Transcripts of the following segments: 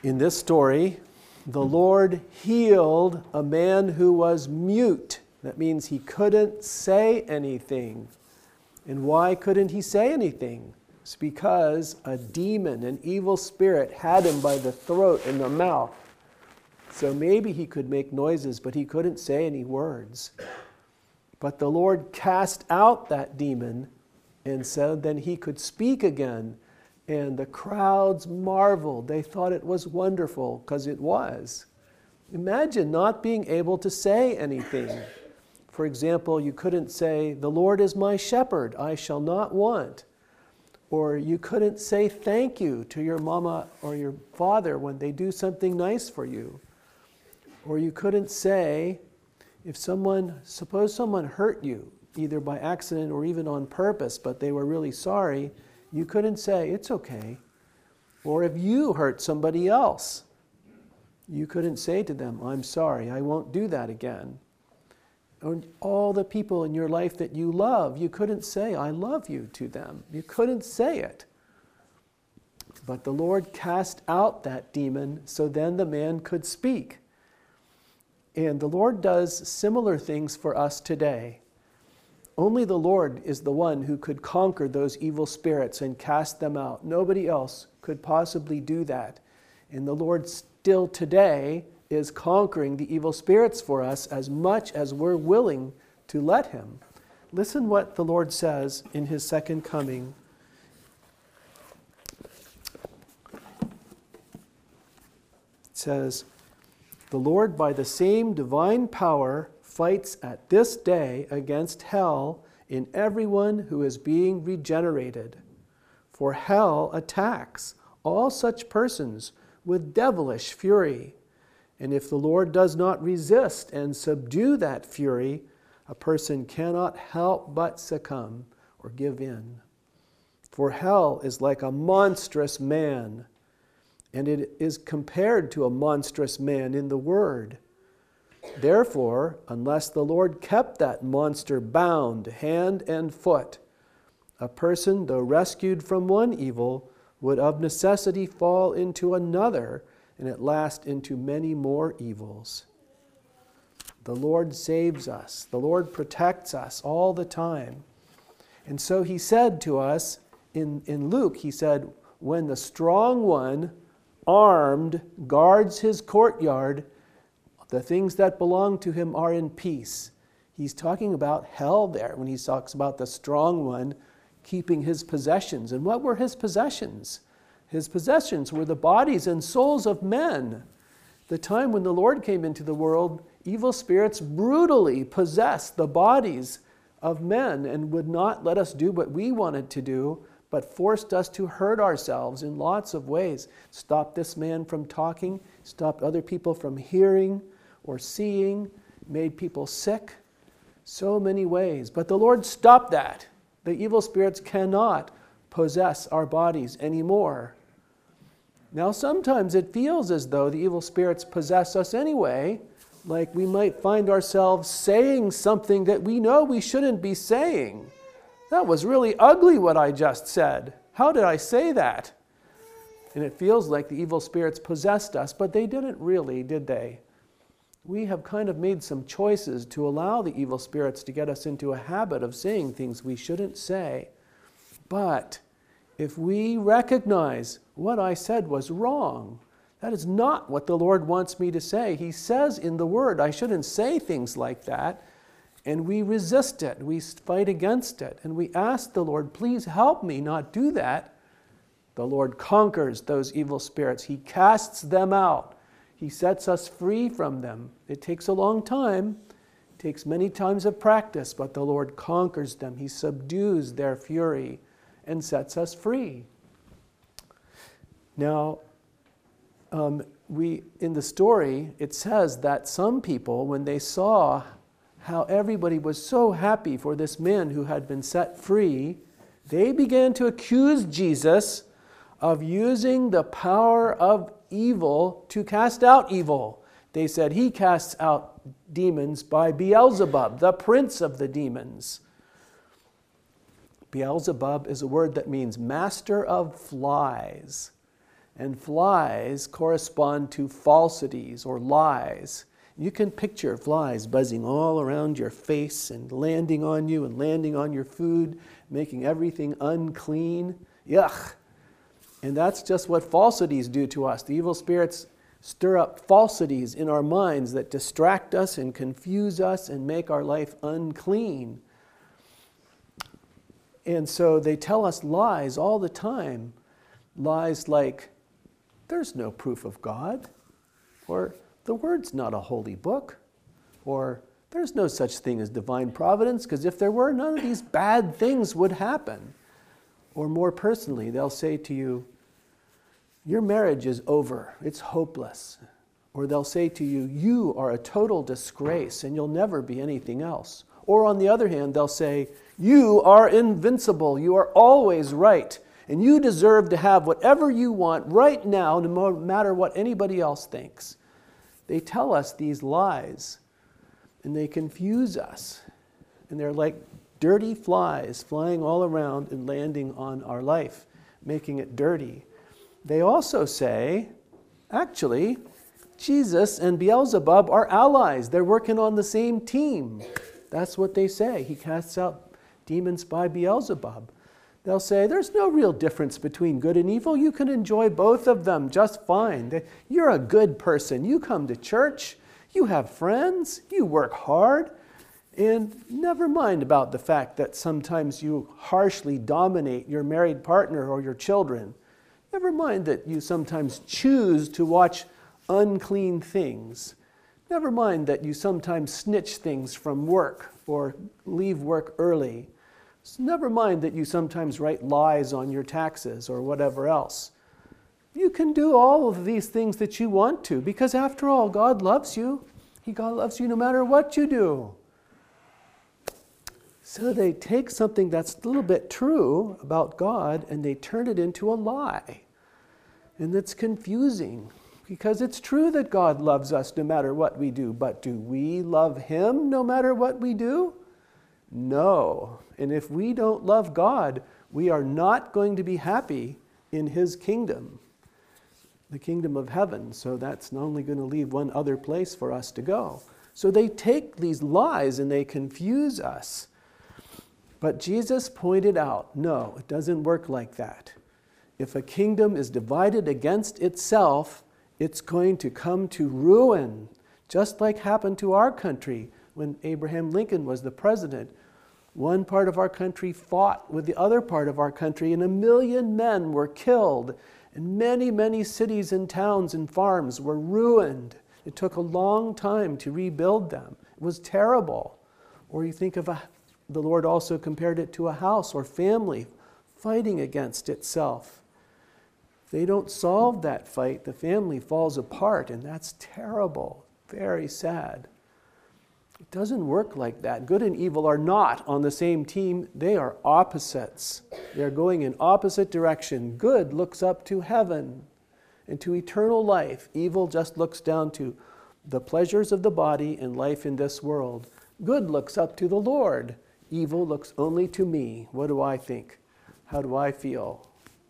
In this story, the Lord healed a man who was mute. That means he couldn't say anything. And why couldn't he say anything? It's because a demon, an evil spirit, had him by the throat and the mouth. So maybe he could make noises, but he couldn't say any words. But the Lord cast out that demon, and so then he could speak again. And the crowds marveled. They thought it was wonderful, because it was. Imagine not being able to say anything. For example, you couldn't say, "The Lord is my shepherd, I shall not want." Or you couldn't say thank you to your mama or your father when they do something nice for you. Or you couldn't say, suppose someone hurt you, either by accident or even on purpose, but they were really sorry, you couldn't say, "It's okay." Or if you hurt somebody else, you couldn't say to them, "I'm sorry, I won't do that again." Or all the people in your life that you love, you couldn't say, "I love you" to them. You couldn't say it. But the Lord cast out that demon, so then the man could speak. And the Lord does similar things for us today. Only the Lord is the one who could conquer those evil spirits and cast them out. Nobody else could possibly do that. And the Lord still today is conquering the evil spirits for us as much as we're willing to let him. Listen what the Lord says in his second coming. It says, "The Lord by the same divine power fights at this day against hell in everyone who is being regenerated. For hell attacks all such persons with devilish fury. And if the Lord does not resist and subdue that fury, a person cannot help but succumb or give in. For hell is like a monstrous man, and it is compared to a monstrous man in the Word. Therefore, unless the Lord kept that monster bound hand and foot, a person, though rescued from one evil, would of necessity fall into another, and at last into many more evils." The Lord saves us. The Lord protects us all the time. And so he said to us in Luke, he said, when the strong one, armed, guards his courtyard, the things that belong to him are in peace. He's talking about hell there when he talks about the strong one keeping his possessions. And what were his possessions? His possessions were the bodies and souls of men. The time when the Lord came into the world, evil spirits brutally possessed the bodies of men and would not let us do what we wanted to do, but forced us to hurt ourselves in lots of ways. Stopped this man from talking, stopped other people from hearing or seeing, made people sick, so many ways. But the Lord stopped that. The evil spirits cannot possess our bodies anymore. Now sometimes it feels as though the evil spirits possess us anyway, like we might find ourselves saying something that we know we shouldn't be saying. That was really ugly what I just said. How did I say that? And it feels like the evil spirits possessed us, but they didn't really, did they? We have kind of made some choices to allow the evil spirits to get us into a habit of saying things we shouldn't say. But if we recognize what I said was wrong, that is not what the Lord wants me to say. He says in the Word I shouldn't say things like that, and we resist it. We fight against it, and we ask the Lord, please help me not do that. The Lord conquers those evil spirits. He casts them out. He sets us free from them. It takes a long time. It takes many times of practice, but the Lord conquers them. He subdues their fury and sets us free. Now, in the story, it says that some people, when they saw how everybody was so happy for this man who had been set free, they began to accuse Jesus of using the power of evil to cast out evil. They said he casts out demons by Beelzebub, the prince of the demons. Beelzebub is a word that means master of flies. And flies correspond to falsities or lies. You can picture flies buzzing all around your face and landing on you and landing on your food, making everything unclean. Yuck! And that's just what falsities do to us. The evil spirits stir up falsities in our minds that distract us and confuse us and make our life unclean. And so they tell us lies all the time. Lies like, there's no proof of God, or the Word's not a holy book, or there's no such thing as divine providence, because if there were, none of these bad things would happen. Or more personally, they'll say to you, your marriage is over, it's hopeless. Or they'll say to you, you are a total disgrace and you'll never be anything else. Or on the other hand, they'll say, you are invincible, you are always right, and you deserve to have whatever you want right now, no matter what anybody else thinks. They tell us these lies, and they confuse us. And they're like dirty flies flying all around and landing on our life, making it dirty. They also say, actually, Jesus and Beelzebub are allies. They're working on the same team. That's what they say. He casts out demons by Beelzebub. They'll say, there's no real difference between good and evil. You can enjoy both of them just fine. You're a good person. You come to church. You have friends. You work hard. And never mind about the fact that sometimes you harshly dominate your married partner or your children. Never mind that you sometimes choose to watch unclean things. Never mind that you sometimes snitch things from work or leave work early. Never mind that you sometimes write lies on your taxes or whatever else. You can do all of these things that you want to, because after all, God loves you. God loves you no matter what you do. So they take something that's a little bit true about God and they turn it into a lie. And it's confusing, because it's true that God loves us no matter what we do, but do we love Him no matter what we do? No. And if we don't love God, we are not going to be happy in His kingdom, the kingdom of heaven. So that's not only going to leave one other place for us to go. So they take these lies and they confuse us. But Jesus pointed out, no, it doesn't work like that. If a kingdom is divided against itself, it's going to come to ruin, just like happened to our country when Abraham Lincoln was the president. One part of our country fought with the other part of our country, and 1 million men were killed, and many, many cities and towns and farms were ruined. It took a long time to rebuild them. It was terrible. Or you think of the Lord also compared it to a house or family fighting against itself. If they don't solve that fight, the family falls apart, and that's terrible, very sad. It doesn't work like that. Good and evil are not on the same team. They are opposites. They are going in opposite direction. Good looks up to heaven and to eternal life. Evil just looks down to the pleasures of the body and life in this world. Good looks up to the Lord. Evil looks only to me. What do I think? How do I feel?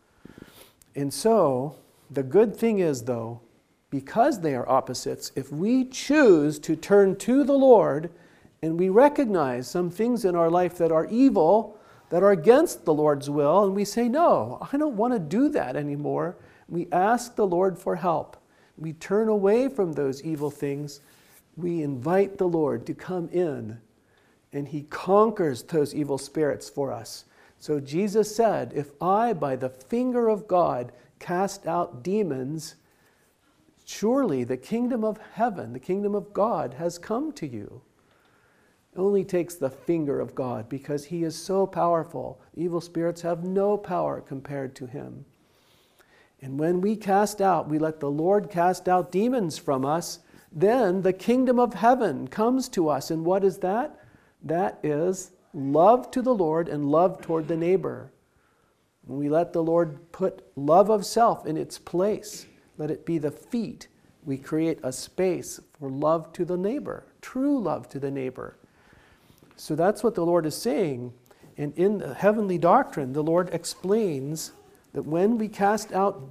And so, the good thing is, though, because they are opposites, if we choose to turn to the Lord and we recognize some things in our life that are evil, that are against the Lord's will, and we say, no, I don't want to do that anymore, we ask the Lord for help. We turn away from those evil things. We invite the Lord to come in, and He conquers those evil spirits for us. So Jesus said, if I, by the finger of God, cast out demons, surely the kingdom of heaven, the kingdom of God has come to you. It only takes the finger of God because He is so powerful. Evil spirits have no power compared to Him. And when we cast out, we let the Lord cast out demons from us, then the kingdom of heaven comes to us. And what is that? That is love to the Lord and love toward the neighbor. When we let the Lord put love of self in its place, let it be the feet, we create a space for love to the neighbor, true love to the neighbor. So that's what the Lord is saying. And in the heavenly doctrine, the Lord explains that when we cast out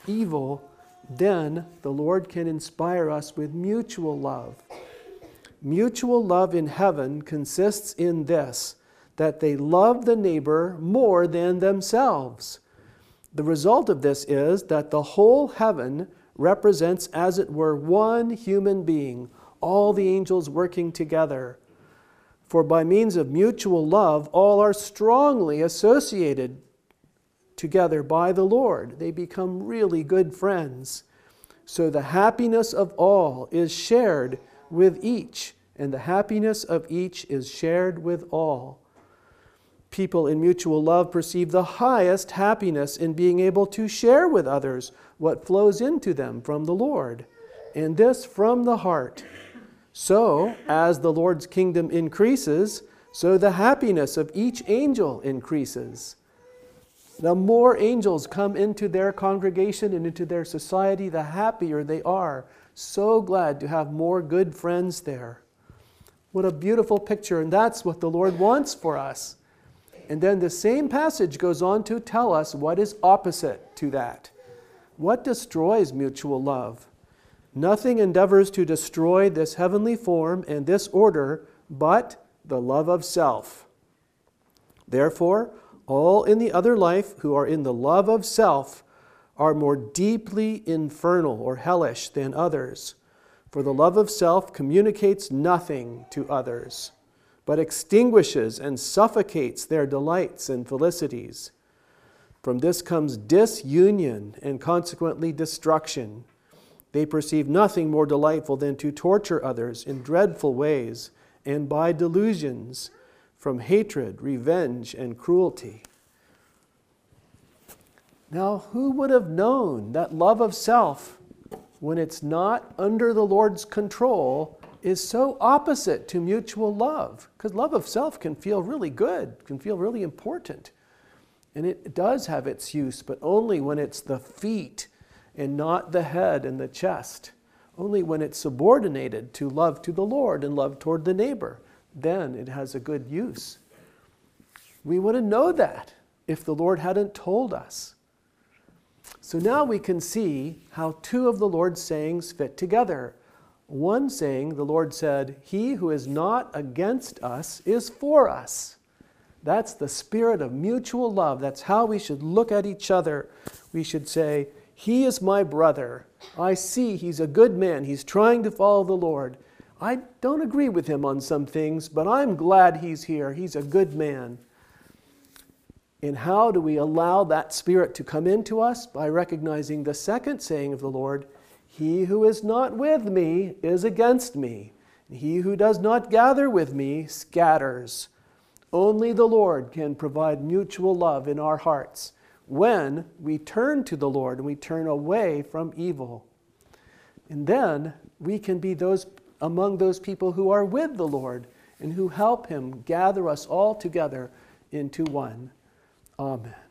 evil, then the Lord can inspire us with mutual love. Mutual love in heaven consists in this, that they love the neighbor more than themselves. The result of this is that the whole heaven represents, as it were, one human being, all the angels working together. For by means of mutual love, all are strongly associated together by the Lord. They become really good friends. So the happiness of all is shared with each, and the happiness of each is shared with all. People in mutual love perceive the highest happiness in being able to share with others what flows into them from the Lord, and this from the heart. So, as the Lord's kingdom increases, so the happiness of each angel increases. The more angels come into their congregation and into their society, the happier they are. So glad to have more good friends there. What a beautiful picture, and that's what the Lord wants for us. And then the same passage goes on to tell us what is opposite to that. What destroys mutual love? Nothing endeavors to destroy this heavenly form and this order but the love of self. Therefore, all in the other life who are in the love of self are more deeply infernal or hellish than others. For the love of self communicates nothing to others, but extinguishes and suffocates their delights and felicities. From this comes disunion and consequently destruction. They perceive nothing more delightful than to torture others in dreadful ways and by delusions, from hatred, revenge, and cruelty. Now, who would have known that love of self, when it's not under the Lord's control, is so opposite to mutual love? Because love of self can feel really good, can feel really important. And it does have its use, but only when it's the feet and not the head and the chest. Only when it's subordinated to love to the Lord and love toward the neighbor. Then it has a good use. We wouldn't know that if the Lord hadn't told us. So now we can see how two of the Lord's sayings fit together. One saying, the Lord said, "He who is not against us is for us." That's the spirit of mutual love. That's how we should look at each other. We should say, "He is my brother. I see he's a good man. He's trying to follow the Lord. I don't agree with him on some things, but I'm glad he's here. He's a good man." And how do we allow that spirit to come into us? By recognizing the second saying of the Lord, "He who is not with me is against me. He who does not gather with me scatters." Only the Lord can provide mutual love in our hearts when we turn to the Lord and we turn away from evil. And then we can be among those people who are with the Lord and who help him gather us all together into one. Amen.